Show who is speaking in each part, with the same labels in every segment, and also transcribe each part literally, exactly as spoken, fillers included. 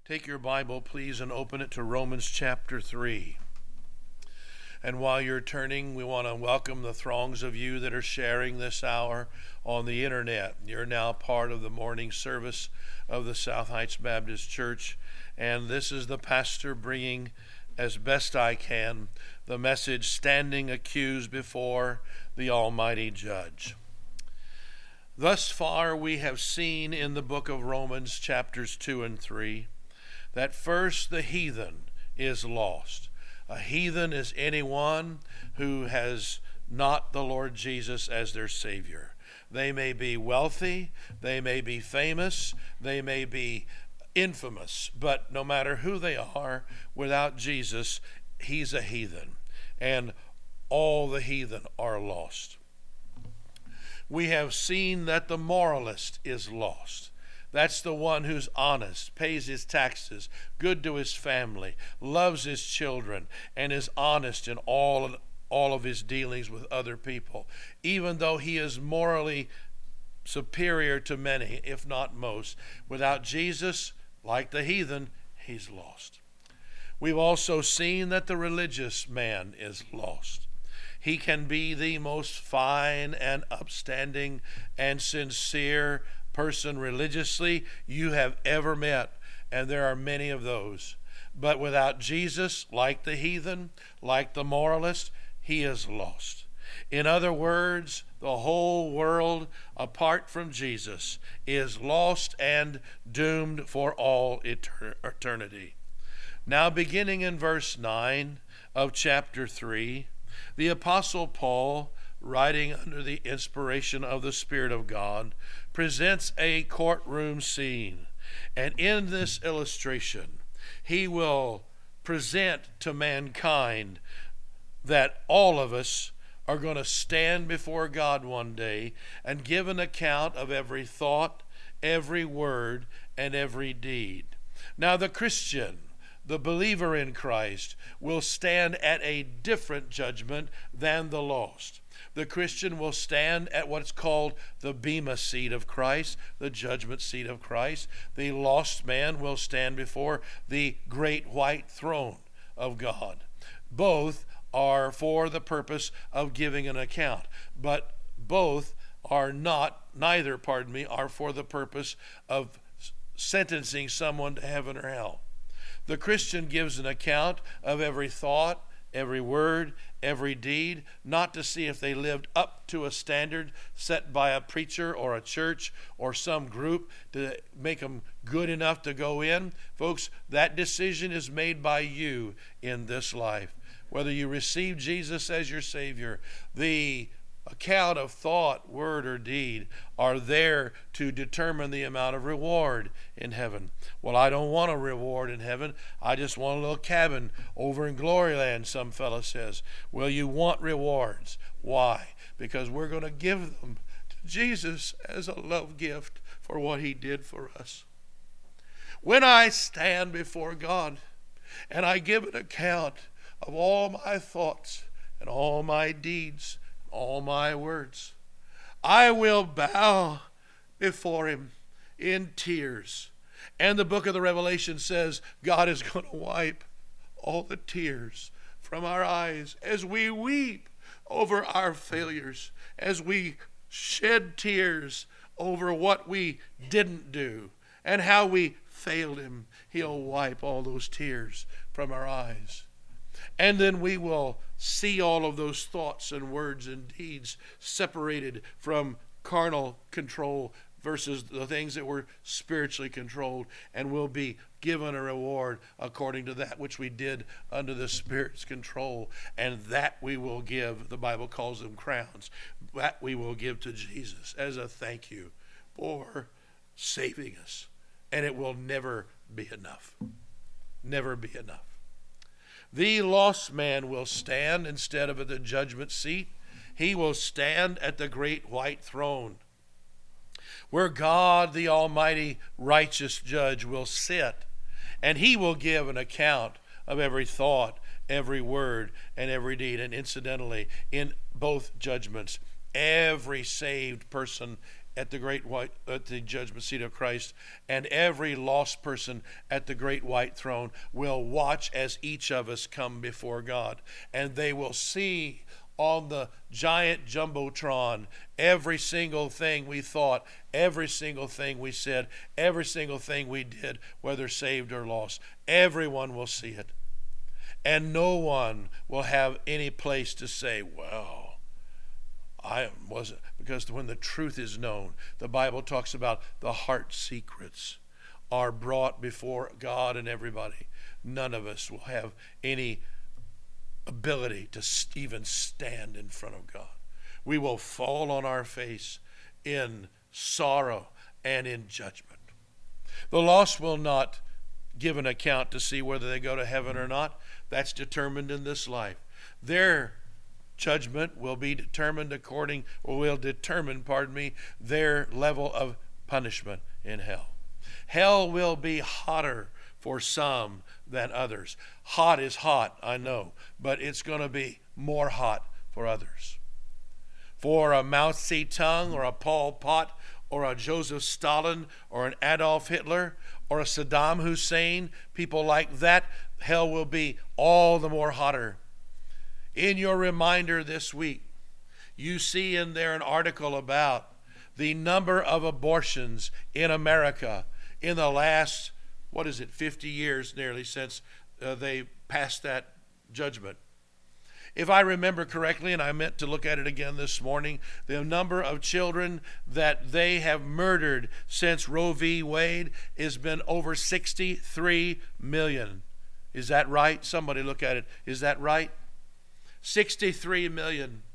Speaker 1: Take your Bible, please, and open it to Romans chapter three. And while you're turning, we want to welcome the throngs of you that are sharing this hour on the internet. You're now part of the morning service of the South Heights Baptist Church, and this is the pastor bringing, as best I can, the message, standing accused before the Almighty Judge. Thus far we have seen in the book of Romans chapters two and three that first the heathen is lost. A heathen is anyone who has not the Lord Jesus as their Savior. They may be wealthy, they may be famous, they may be infamous, but no matter who they are, without Jesus, he's a heathen. And all the heathen are lost. We have seen that the moralist is lost. That's the one who's honest, pays his taxes, good to his family, loves his children, and is honest in all, all of his dealings with other people, even though he is morally superior to many, if not most. Without Jesus, like the heathen, he's lost. We've also seen that the religious man is lost. He can be the most fine and upstanding and sincere person religiously you have ever met, and there are many of those. But without Jesus, like the heathen, like the moralist, he is lost. In other words, the whole world, apart from Jesus, is lost and doomed for all etern- eternity. Now, beginning in verse nine of chapter three, the Apostle Paul, writing under the inspiration of the Spirit of God, presents a courtroom scene. And in this illustration, he will present to mankind that all of us are going to stand before God one day and give an account of every thought, every word, and every deed. Now, the Christian, the believer in Christ, will stand at a different judgment than the lost. The Christian will stand at what's called the bema seat of Christ, the judgment seat of Christ. The lost man will stand before the great white throne of God. Both are for the purpose of giving an account, but both are not, neither, pardon me, are for the purpose of sentencing someone to heaven or hell. The Christian gives an account of every thought, every word, every deed, not to see if they lived up to a standard set by a preacher or a church or some group to make them good enough to go in. Folks, that decision is made by you in this life. Whether you receive Jesus as your Savior, the account of thought, word, or deed are there to determine the amount of reward in heaven. Well, I don't want a reward in heaven. I just want a little cabin over in Gloryland, some fellow says. Well, you want rewards. Why? Because we're going to give them to Jesus as a love gift for what he did for us. When I stand before God and I give an account of all my thoughts and all my deeds, all my words, I will bow before him in tears. And the book of the Revelation says God is going to wipe all the tears from our eyes as we weep over our failures, as we shed tears over what we didn't do and how we failed him. He'll wipe all those tears from our eyes. And then we will see all of those thoughts and words and deeds separated from carnal control versus the things that were spiritually controlled, and we'll be given a reward according to that which we did under the Spirit's control. And that we will give, the Bible calls them crowns, that we will give to Jesus as a thank you for saving us. And it will never be enough. Never be enough. The lost man will stand instead of at the judgment seat. He will stand at the great white throne, where God, the almighty righteous judge, will sit, and he will give an account of every thought, every word, and every deed. And incidentally, in both judgments, every saved person at the great white at the judgment seat of Christ, and every lost person at the great white throne will watch as each of us come before God, and they will see on the giant jumbotron every single thing we thought, every single thing we said, every single thing we did, whether saved or lost. Everyone will see it, and no one will have any place to say, well, I wasn't, because when the truth is known, the Bible talks about the heart secrets are brought before God and everybody. None of us will have any ability to even stand in front of God. We will fall on our face in sorrow and in judgment. The lost will not give an account to see whether they go to heaven or not. That's determined in this life. Their judgment will be determined according, or will determine, pardon me, their level of punishment in hell. Hell will be hotter for some than others. Hot is hot, I know, but it's going to be more hot for others. For a Mao Zedong or a Pol Pot or a Joseph Stalin or an Adolf Hitler or a Saddam Hussein, people like that, hell will be all the more hotter. In your reminder this week, you see in there an article about the number of abortions in America in the last, what is it, fifty years nearly since uh, they passed that judgment. If I remember correctly, and I meant to look at it again this morning, the number of children that they have murdered since Roe v. Wade has been over sixty-three million. Is that right? Somebody look at it. Is that right? sixty-three million.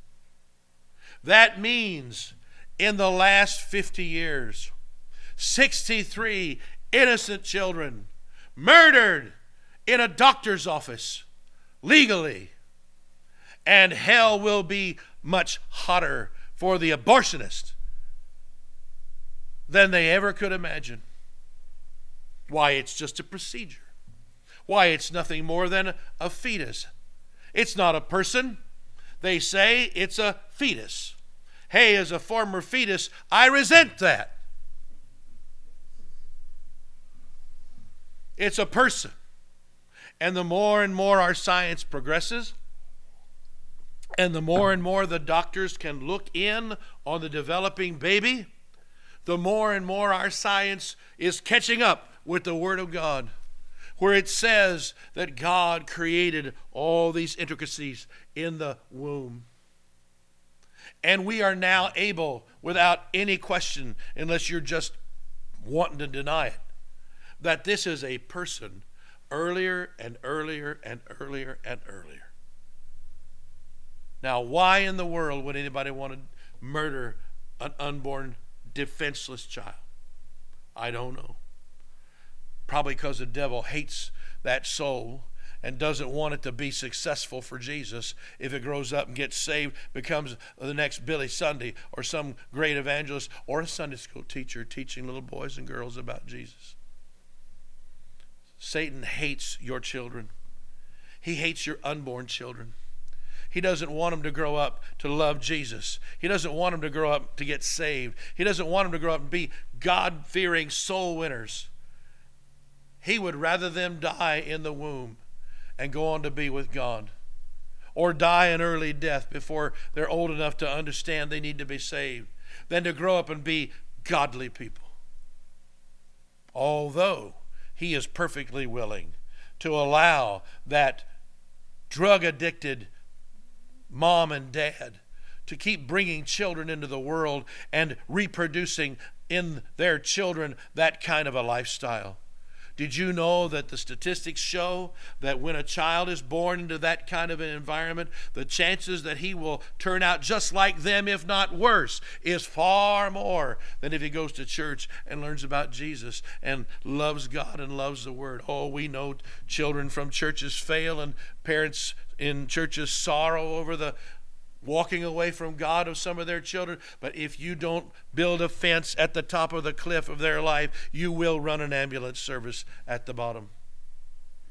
Speaker 1: That means in the last fifty years, sixty-three innocent children murdered in a doctor's office legally. And hell will be much hotter for the abortionist than they ever could imagine. Why, it's just a procedure. Why, it's nothing more than a fetus. It's not a person. They say it's a fetus. Hey, as a former fetus, I resent that. It's a person. And the more and more our science progresses, and the more and more the doctors can look in on the developing baby, the more and more our science is catching up with the Word of God, where it says that God created all these intricacies in the womb. And we are now able, without any question, unless you're just wanting to deny it, that this is a person earlier and earlier and earlier and earlier. Now, why in the world would anybody want to murder an unborn, defenseless child? I don't know. Probably because the devil hates that soul and doesn't want it to be successful for Jesus. If it grows up and gets saved, becomes the next Billy Sunday or some great evangelist or a Sunday school teacher teaching little boys and girls about Jesus. Satan hates your children. He hates your unborn children. He doesn't want them to grow up to love Jesus. He doesn't want them to grow up to get saved. He doesn't want them to grow up and be God-fearing soul winners. He would rather them die in the womb and go on to be with God, or die an early death before they're old enough to understand they need to be saved, than to grow up and be godly people. Although he is perfectly willing to allow that drug-addicted mom and dad to keep bringing children into the world and reproducing in their children that kind of a lifestyle. Did you know that the statistics show that when a child is born into that kind of an environment, the chances that he will turn out just like them, if not worse, is far more than if he goes to church and learns about Jesus and loves God and loves the Word? Oh, we know children from churches fail and parents in churches sorrow over the walking away from God of some of their children. But if you don't build a fence at the top of the cliff of their life, you will run an ambulance service at the bottom.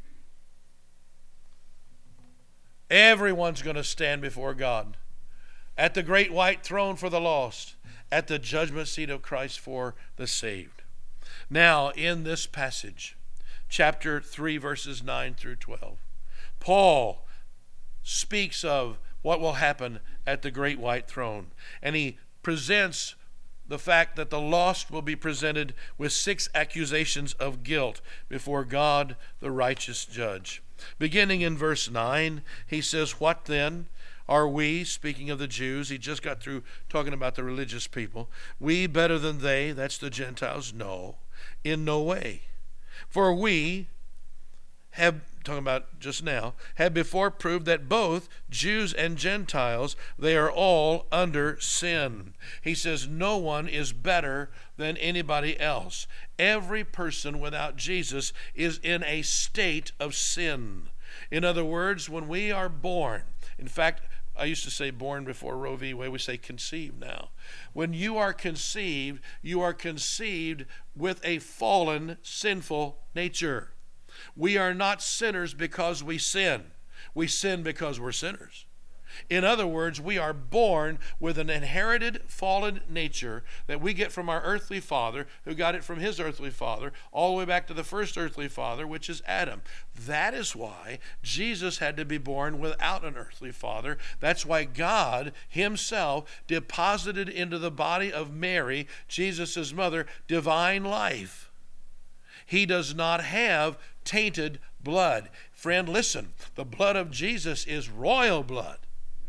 Speaker 1: Everyone's going to stand before God. at the great white throne for the lost, at the judgment seat of Christ for the saved. Now, in this passage, chapter three, verses nine through twelve, Paul speaks of what will happen at the great white throne. And he presents the fact that the lost will be presented with six accusations of guilt before God, the righteous judge. Beginning in verse nine, he says, "What then? Are we," speaking of the Jews, he just got through talking about the religious people, "we better than they," that's the Gentiles? No, in no way. For we have, talking about just now, have before proved that both Jews and Gentiles, they are all under sin. He says no one is better than anybody else. Every person without Jesus is in a state of sin. In other words, when we are born, in fact, I used to say born before Roe v. Wade. We say conceived now. When you are conceived, you are conceived with a fallen, sinful nature. We are not sinners because we sin. We sin because we're sinners. In other words, we are born with an inherited fallen nature that we get from our earthly father, who got it from his earthly father, all the way back to the first earthly father, which is Adam. That is why Jesus had to be born without an earthly father. That's why God himself deposited into the body of Mary, Jesus' mother, divine life. He does not have tainted blood. Friend, listen, the blood of Jesus is royal blood.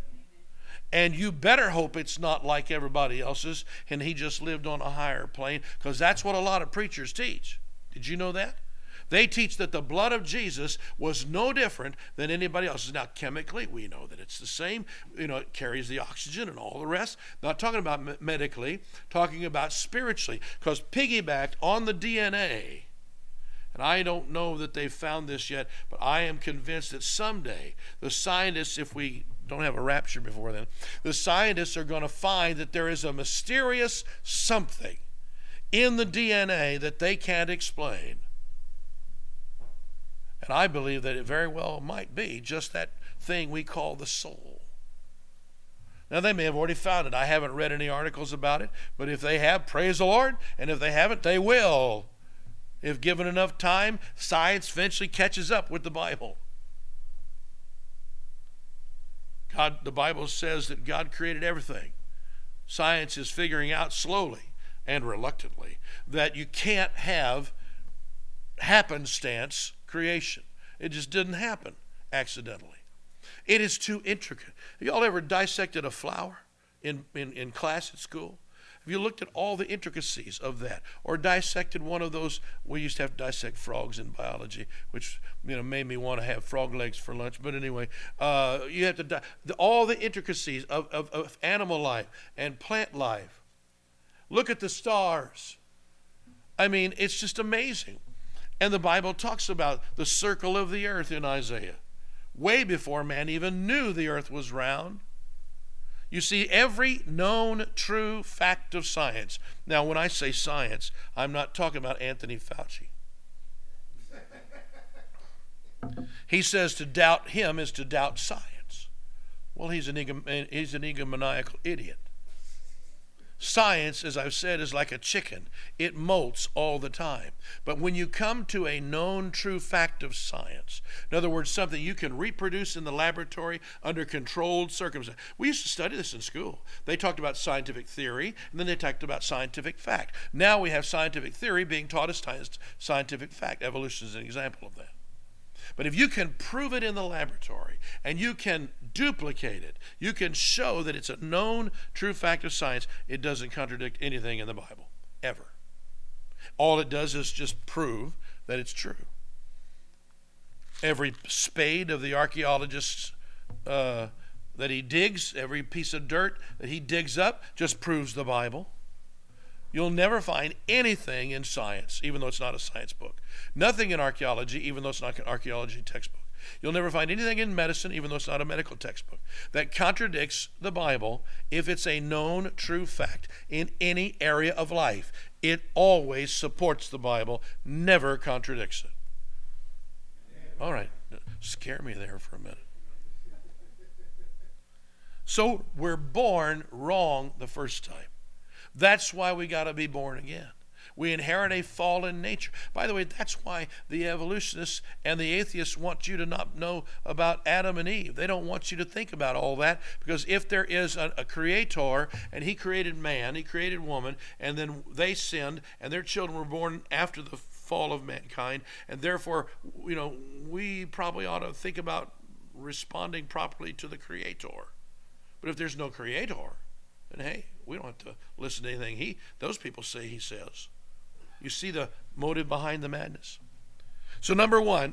Speaker 1: And you better hope it's not like everybody else's and he just lived on a higher plane, because that's what a lot of preachers teach. Did you know that? They teach that the blood of Jesus was no different than anybody else's. Now, chemically, we know that it's the same. You know, it carries the oxygen and all the rest. Not talking about medically, talking about spiritually, because piggybacked on the D N A, and I don't know that they've found this yet, but I am convinced that someday the scientists, if we don't have a rapture before then, the scientists are going to find that there is a mysterious something in the D N A that they can't explain. And I believe that it very well might be just that thing we call the soul. Now, they may have already found it. I haven't read any articles about it, but if they have, praise the Lord, and if they haven't, they will. If given enough time, science eventually catches up with the Bible. God, the Bible says that God created everything. Science is figuring out slowly and reluctantly that you can't have happenstance creation. It just didn't happen accidentally. It is too intricate. Have y'all ever dissected a flower in, in, in class at school? Have you looked at all the intricacies of that, or dissected one of those? We used to have to dissect frogs in biology, which you know made me want to have frog legs for lunch. But anyway, uh, you have to di- the, all the intricacies of, of, of animal life and plant life. Look at the stars. I mean, it's just amazing. And the Bible talks about the circle of the earth in Isaiah, way before man even knew the earth was round. You see, every known true fact of science. Now, when I say science, I'm not talking about Anthony Fauci. He says to doubt him is to doubt science. Well, he's an, egom- he's an egomaniacal idiot. Science, as I've said, is like a chicken. It molts all the time. But when you come to a known true fact of science, in other words, something you can reproduce in the laboratory under controlled circumstances. We used to study this in school. They talked about scientific theory, and then they talked about scientific fact. Now we have scientific theory being taught as scientific fact. Evolution is an example of that. But if you can prove it in the laboratory and you can duplicate it, you can show that it's a known true fact of science, it doesn't contradict anything in the Bible, ever. All it does is just prove that it's true. Every spade of the archaeologist uh, that he digs, every piece of dirt that he digs up, just proves the Bible. You'll never find anything in science, even though it's not a science book. Nothing in archaeology, even though it's not an archaeology textbook. You'll never find anything in medicine, even though it's not a medical textbook, that contradicts the Bible if it's a known true fact in any area of life. It always supports the Bible, never contradicts it. All right, scare me there for a minute. So we're born wrong the first time. That's why we got to be born again. We inherit a fallen nature. By the way, that's why the evolutionists and the atheists want you to not know about Adam and Eve. They don't want you to think about all that, because if there is a, a creator and he created man, he created woman, and then they sinned and their children were born after the fall of mankind, and therefore, you know, we probably ought to think about responding properly to the creator. But if there's no creator, then hey, we don't have to listen to anything he those people say he says. You see the motive behind the madness. So number one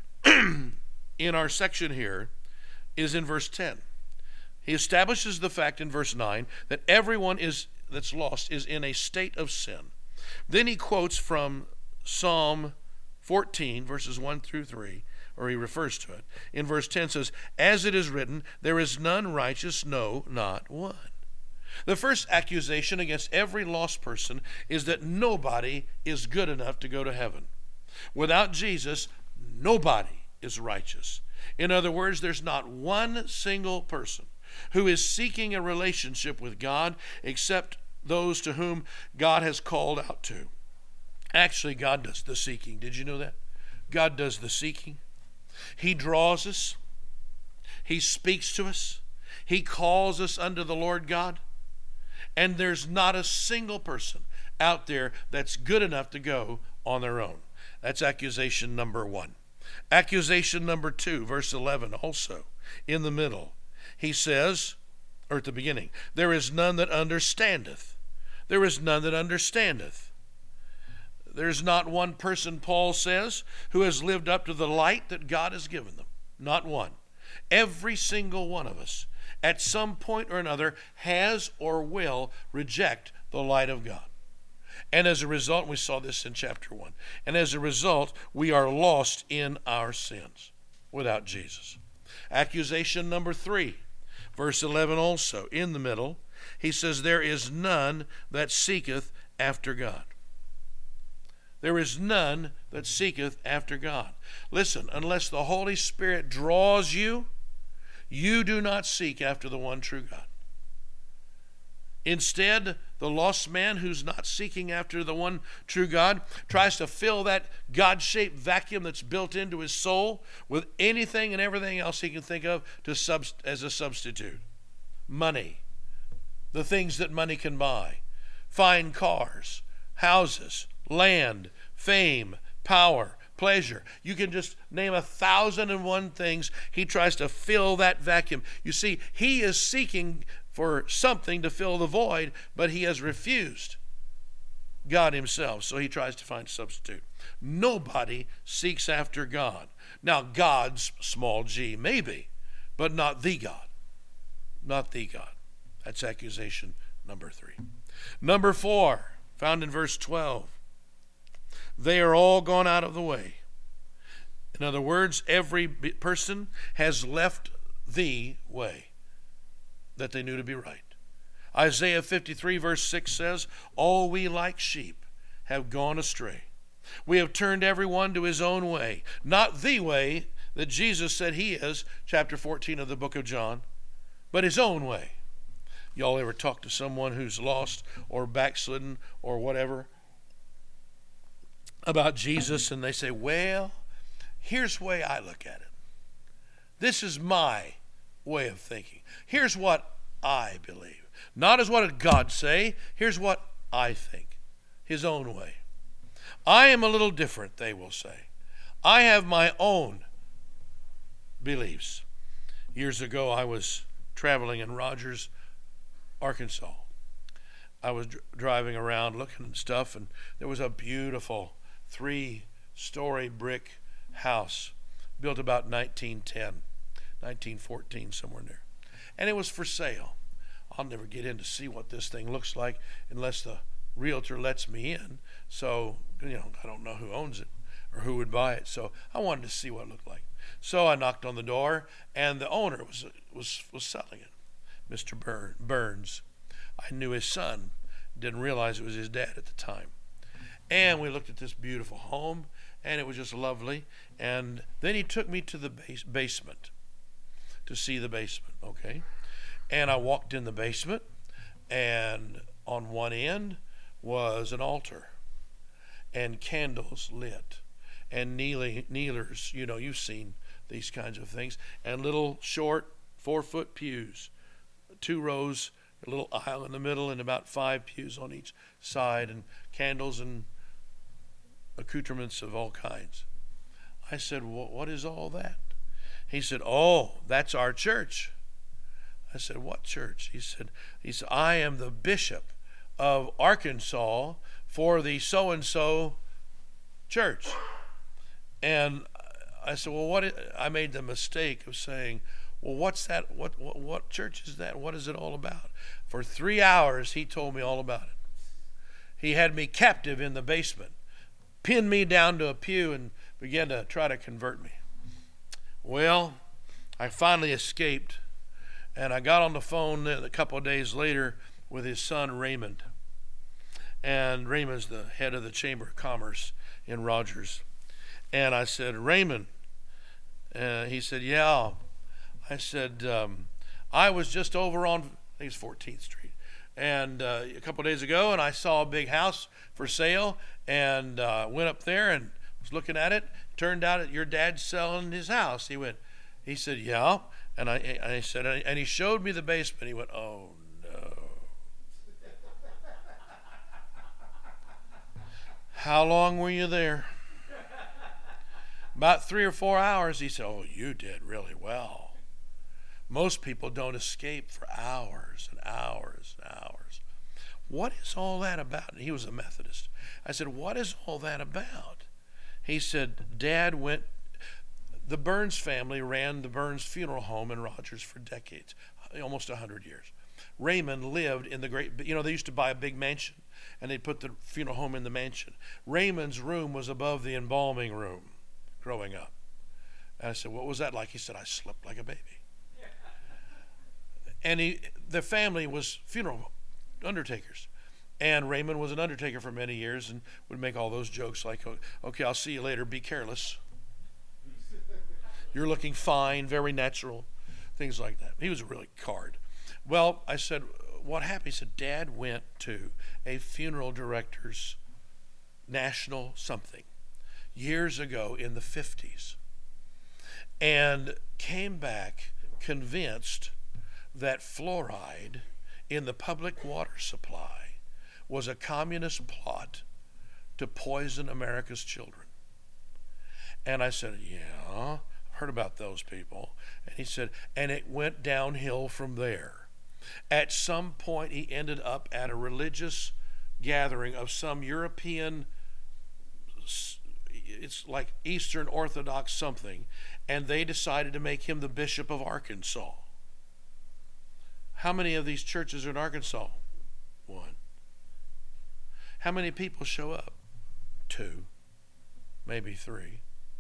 Speaker 1: in our section here is in verse ten. He establishes the fact in verse nine that everyone is that's lost is in a state of sin. Then he quotes from Psalm fourteen, verses one through three, or he refers to it. In verse ten says, "As it is written, there is none righteous, no, not one." The first accusation against every lost person is that nobody is good enough to go to heaven. Without Jesus, nobody is righteous. In other words, there's not one single person who is seeking a relationship with God except those to whom God has called out to. Actually, God does the seeking. Did you know that? God does the seeking. He draws us. He speaks to us. He calls us unto the Lord God. And there's not a single person out there that's good enough to go on their own. That's accusation number one. Accusation number two, verse eleven also, in the middle. He says, or at the beginning, there is none that understandeth. There is none that understandeth. There's not one person, Paul says, who has lived up to the light that God has given them. Not one. Every single one of us, at some point or another, has or will reject the light of God. And as a result, we saw this in chapter one, and as a result, we are lost in our sins without Jesus. Accusation number three, verse eleven also, in the middle, he says, there is none that seeketh after God. There is none that seeketh after God. Listen, unless the Holy Spirit draws you, you do not seek after the one true God. Instead, the lost man who's not seeking after the one true God tries to fill that God-shaped vacuum that's built into his soul with anything and everything else he can think of to sub- as a substitute. Money, the things that money can buy, fine cars, houses, land, fame, power, pleasure. You can just name a thousand and one things. He tries to fill that vacuum. You see, he is seeking for something to fill the void, but he has refused God himself, so he tries to find a substitute. Nobody seeks after God. Now, God's small g, maybe, but not the God. Not the God. That's accusation number three. Number four, found in verse twelve. They are all gone out of the way. In other words, every person has left the way that they knew to be right. Isaiah fifty-three verse six says, all we like sheep have gone astray. We have turned everyone to his own way. Not the way that Jesus said he is, chapter fourteen of the book of John, but his own way. Y'all ever talk to someone who's lost or backslidden or whatever about Jesus, and they say, well, here's the way I look at it. This is my way of thinking. Here's what I believe. Not as what did God say. Here's what I think. His own way. I am a little different, they will say. I have my own beliefs. Years ago, I was traveling in Rogers, Arkansas. I was dr- driving around looking at stuff, and there was a beautiful three-story brick house built about nineteen ten, nineteen fourteen, somewhere in there. And it was for sale. I'll never get in to see what this thing looks like unless the realtor lets me in. So, you know, I don't know who owns it or who would buy it. So I wanted to see what it looked like. So I knocked on the door, and the owner was was was selling it, Mister Burns. I knew his son. Didn't realize it was his dad at the time. And we looked at this beautiful home, and it was just lovely. And then he took me to the base- basement to see the basement, okay? And I walked in the basement, and on one end was an altar and candles lit and kneeling, kneelers. You know, you've seen these kinds of things. And little short four-foot pews, two rows, a little aisle in the middle, and about five pews on each side, and candles and accoutrements of all kinds. I said, what is all that? He said, oh, that's our church. I said, what church? He said, he said, I am the bishop of Arkansas for the so-and-so church. And I said, well, what? Is, I made the mistake of saying, well, what's that? What, what what church is that? What is it all about? For three hours, he told me all about it. He had me captive in the basement, pinned me down to a pew, and began to try to convert me. Well, I finally escaped, and I got on the phone a couple of days later with his son, Raymond. And Raymond's the head of the Chamber of Commerce in Rogers. And I said, Raymond, uh, he said, yeah. I said, um, I was just over on, I think it's fourteenth Street, and uh, a couple of days ago, and I saw a big house for sale, and uh, went up there and was looking at it. Turned out that your dad's selling his house. He went, he said, yeah. And I, I said, and he showed me the basement. He went, oh no. How long were you there? About three or four hours. He said, oh, you did really well. Most people don't escape for hours and hours and hours. What is all that about? And he was a Methodist. I said, what is all that about? He said, Dad went, the Burns family ran the Burns Funeral Home in Rogers for decades, almost one hundred years. Raymond lived in the great, you know, they used to buy a big mansion, and they'd put the funeral home in the mansion. Raymond's room was above the embalming room growing up. And I said, what was that like? He said, I slept like a baby. And he, the family was funeral undertakers. And Raymond was an undertaker for many years and would make all those jokes like, okay, I'll see you later, be careless. You're looking fine, very natural, things like that. He was a really card. Well, I said, what happened? He said, Dad went to a funeral director's national something years ago in the fifties and came back convinced that fluoride in the public water supply was a communist plot to poison America's children. And I said, yeah, I've heard about those people. And he said, and it went downhill from there. At some point, he ended up at a religious gathering of some European, it's like Eastern Orthodox something, and they decided to make him the Bishop of Arkansas. How many of these churches are in Arkansas? One. How many people show up? Two, maybe three.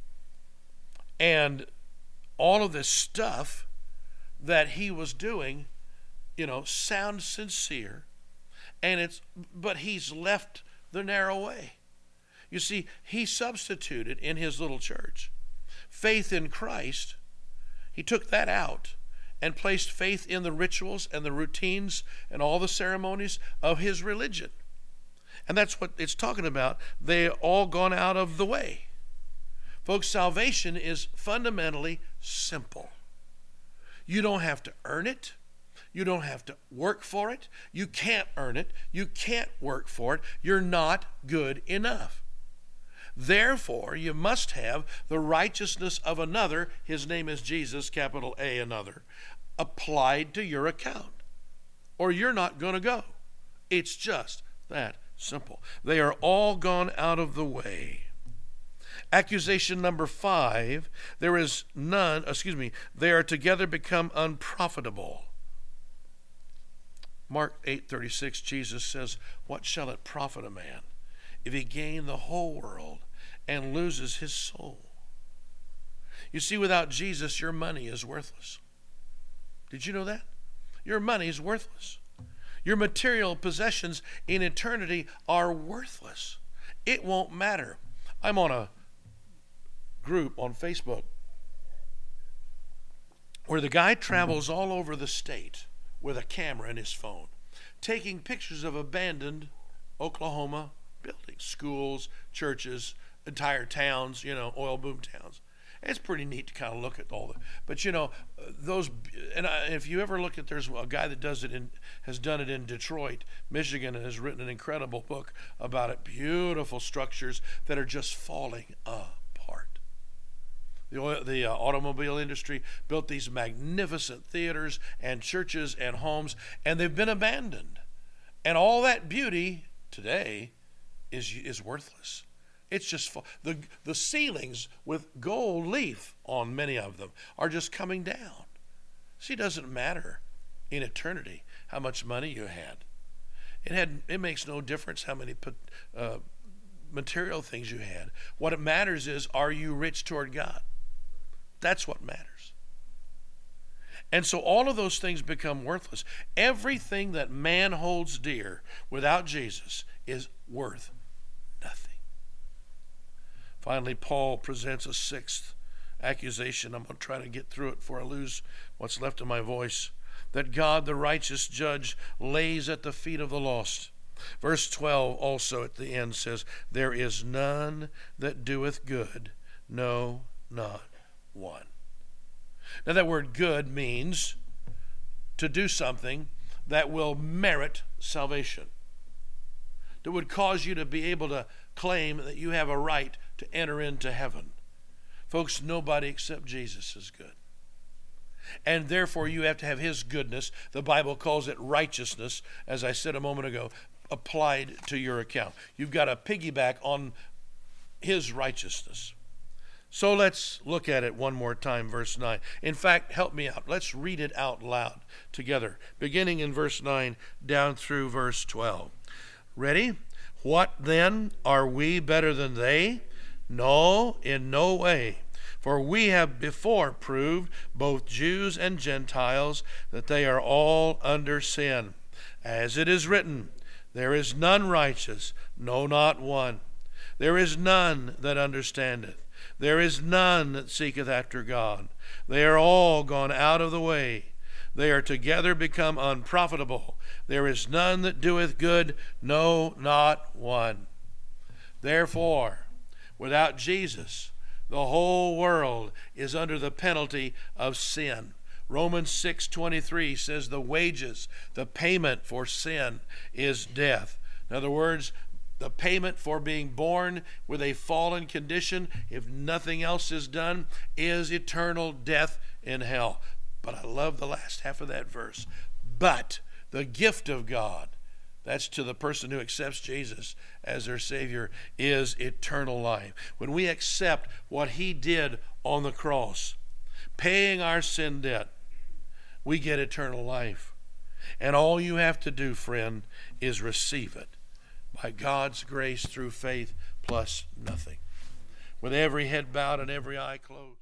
Speaker 1: And all of this stuff that he was doing, you know, sounds sincere, and it's, but he's left the narrow way. You see, he substituted in his little church faith in Christ. He took that out and placed faith in the rituals and the routines and all the ceremonies of his religion. And that's what it's talking about. They all gone out of the way. Folks, salvation is fundamentally simple. You don't have to earn it. You don't have to work for it. You can't earn it. You can't work for it. You're not good enough. Therefore, you must have the righteousness of another, his name is Jesus, capital A, another, applied to your account, or you're not going to go. It's just that simple. They are all gone out of the way. Accusation number five, there is none, excuse me, they are together become unprofitable. Mark eight thirty-six, Jesus says, what shall it profit a man if he gain the whole world and loses his soul? You see, without Jesus, your money is worthless. Did you know that? Your money is worthless. Your material possessions in eternity are worthless. It won't matter. I'm on a group on Facebook where the guy travels all over the state with a camera in his phone, taking pictures of abandoned Oklahoma buildings, schools, churches, entire towns, you know, oil boom towns. It's pretty neat to kind of look at all that. But you know, those, and I, if you ever look at, there's a guy that does it in, has done it in Detroit, Michigan, and has written an incredible book about it. Beautiful structures that are just falling apart. The oil, the uh, automobile industry built these magnificent theaters and churches and homes, and they've been abandoned. And all that beauty today is is worthless. It's just the the ceilings with gold leaf on many of them are just coming down. See, it doesn't matter in eternity how much money you had. It had it makes no difference how many uh, material things you had. What it matters is, are you rich toward God? That's what matters. And so all of those things become worthless. Everything that man holds dear without Jesus is worth nothing. Finally, Paul presents a sixth accusation. I'm going to try to get through it before I lose what's left of my voice. That God, the righteous judge, lays at the feet of the lost. Verse twelve also at the end says, there is none that doeth good, no, not one. Now that word good means to do something that will merit salvation, that would cause you to be able to claim that you have a right to enter into heaven. Folks, nobody except Jesus is good. And therefore you have to have his goodness. The Bible calls it righteousness, as I said a moment ago, applied to your account. You've got to piggyback on his righteousness. So let's look at it one more time, verse nine. In fact, help me out. Let's read it out loud together, beginning in verse nine down through verse twelve. Ready? What then? Are we better than they? No, in no way. For we have before proved, both Jews and Gentiles, that they are all under sin. As it is written, there is none righteous, no, not one. There is none that understandeth. There is none that seeketh after God. They are all gone out of the way. They are together become unprofitable. There is none that doeth good, no, not one. Therefore, without Jesus, the whole world is under the penalty of sin. Romans six twenty-three says the wages, the payment for sin is death. In other words, the payment for being born with a fallen condition, if nothing else is done, is eternal death in hell. But I love the last half of that verse. But the gift of God, that's to the person who accepts Jesus as their Savior, is eternal life. When we accept what he did on the cross, paying our sin debt, we get eternal life. And all you have to do, friend, is receive it by God's grace through faith plus nothing. With every head bowed and every eye closed.